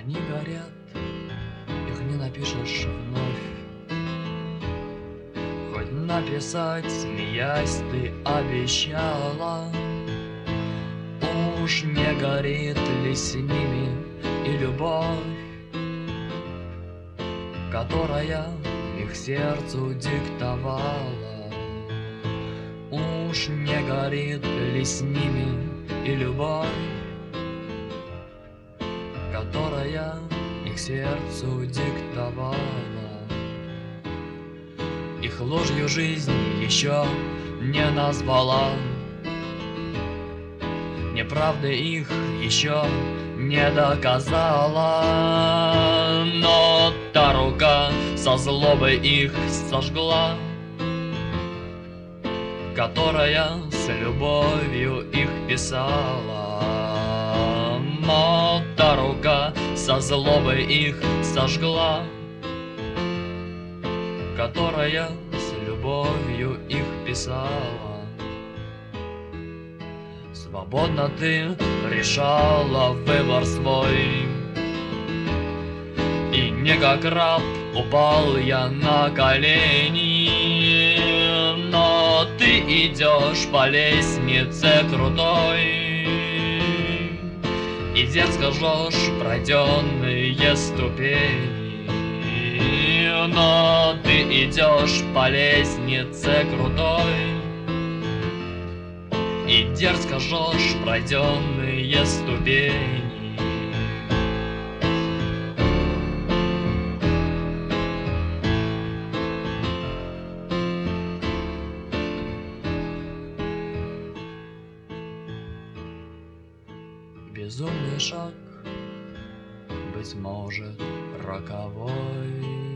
Они горят, их не напишешь вновь. Хоть написать, смеясь, ты обещала. Уж не горит ли с ними и любовь, которая их сердцу диктовала? Уж не горит ли с ними и любовь, которая их сердцу диктовала? Их ложью жизнь еще не назвала, неправды их еще не доказала, но та рука со злобой их сожгла, которая с любовью их писала. Но та рука со злобой их сожгла, которая с любовью их писала. Свободно ты решала выбор свой, и не как раб упал я на колени. Но ты идешь по лестнице крутой и дерзко жжешь пройденные ступени. Но ты идешь по лестнице крутой и дерзко жжешь пройденные ступени. Безумный шаг, быть может, роковой.